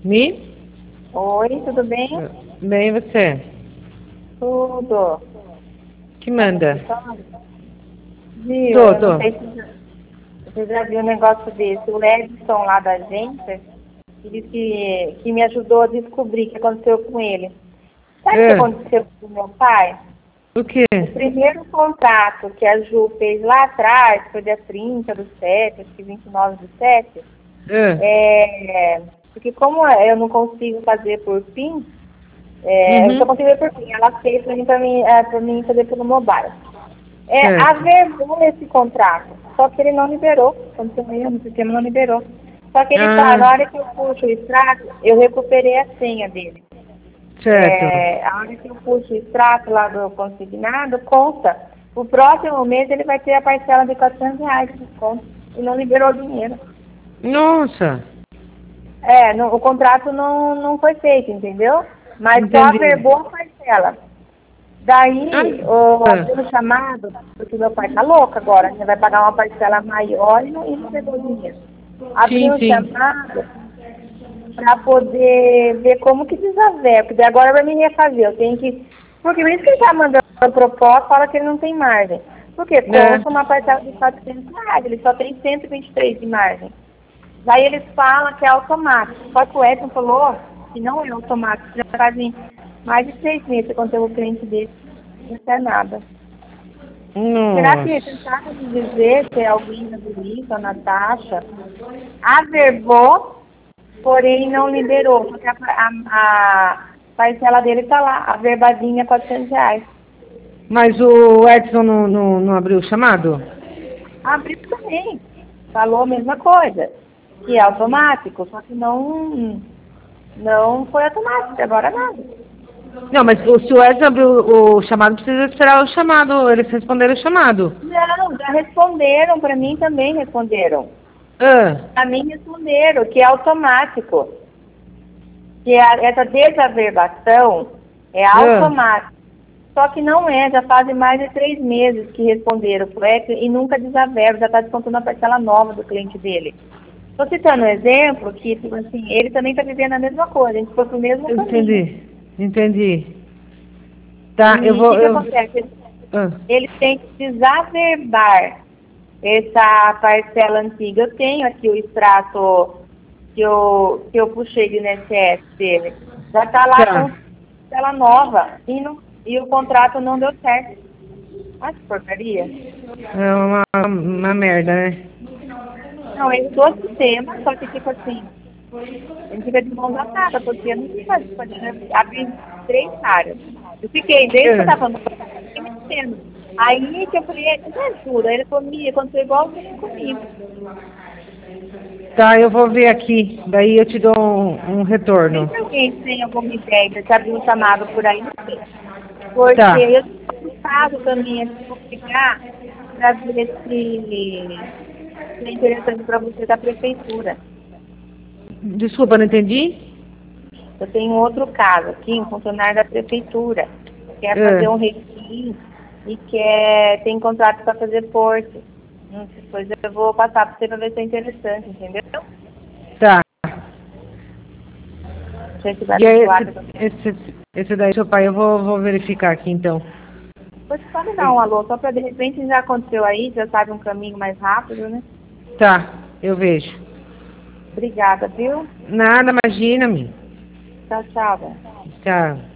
Mi? Oi, tudo bem? Bem, e você? Tudo. Que Tá no manda? escritório? Viu? Tô, Eu não tô. sei se você já viu um negócio desse. O Edson lá da agência, ele que me ajudou a descobrir o que aconteceu com ele. Sabe o que É, aconteceu com o meu pai? o quê? O primeiro contrato que a Ju fez lá atrás, foi dia 30 do 7, acho que 29 do 7, É. porque como eu não consigo fazer por PIN, eu só Uhum. consigo ver por PIN, ela fez pra mim fazer pelo mobile. Certo. Averbou esse contrato, só que ele não liberou, quando você veio no sistema não liberou. Só que ele fala, Ah, na hora que eu puxo o extrato, eu recuperei a senha dele. certo. A hora que eu puxo o extrato lá do consignado, consta. O próximo mês ele vai ter a parcela de R$ 400 de desconto e não liberou o dinheiro. Nossa. O contrato não foi feito, entendeu? Mas só Entendi. averbou a parcela. Ah, Daí, abriu o chamado, porque meu pai tá louco agora, né? Vai pagar uma parcela maior e não pegou o dinheiro. sim, Abriu o sim. chamado para poder ver como que desaverba, porque agora vai me refazer, eu tenho que... Porque por isso que ele tá mandando a proposta, fala que ele não tem margem. Porque É. consta uma parcela de R$ 400, ele só tem 123 de margem. Daí eles falam que é automático. Só que o Edson falou que não é automático, já fazem mais de 3 meses quando eu o cliente dele, não é nada. Será que você Nossa. sabe me dizer se é alguém da Belisa, a Natasha, averbou, porém não liberou, porque a parcela dele está lá, a verbadinha R$ 400. Mas o Edson não abriu o chamado? Abriu também, falou a mesma coisa, que é automático, só que não foi automático, agora nada. Não, mas se o Edson abriu o chamado, precisa esperar o chamado. Eles responderam o chamado. Não, já responderam, para mim também responderam. Ah, Para mim responderam que é automático, que essa desaverbação é ah. automática. Só que não é, já fazem mais de 3 meses que responderam o FLEC e nunca desaverba, já está descontando a parcela nova do cliente dele. Estou citando um exemplo que, tipo assim, ele também está vivendo a mesma coisa, a gente foi para o mesmo caminho. Entendi. Entendi. Tá, eu E o vou. que, que acontece? Ah, Ele tem que desaverbar essa parcela antiga. Eu tenho aqui o extrato que eu puxei do INSS dele. Já está lá com tá. parcela nova e o contrato não deu certo. Ah, que porcaria. É uma merda, né? Não, ele usou o sistema, só que tipo assim, ele fica de mãos atadas, porque eu não sei fazer, abrir 3 áreas. Eu fiquei, desde que eu estava É. falando, eu fiquei mexendo. Aí que eu falei, me ajuda. Aí ele falou, Mia, aconteceu igualzinho comigo. Tá, eu vou ver aqui. Daí eu te dou um Vê retorno. se alguém tem alguma ideia de abrir um chamado por aí, não sei. Porque Tá. eu tenho caso também, assim, vou pegar para ver se é interessante para você da prefeitura. Desculpa, não entendi? Eu tenho outro caso aqui, um funcionário da prefeitura, quer fazer um É. refis e tem contrato para fazer porte. Depois eu vou passar para você para ver se é interessante, entendeu? Não Tá. sei se vai E aí, abençoar. esse daí, seu pai, eu vou verificar aqui então. Depois só me dá um alô, só para de repente já aconteceu aí, já sabe um caminho mais rápido, né? Tá, eu vejo. Obrigada, viu? Nada, imagina-me. Tchau, tchau, Bel. Tchau.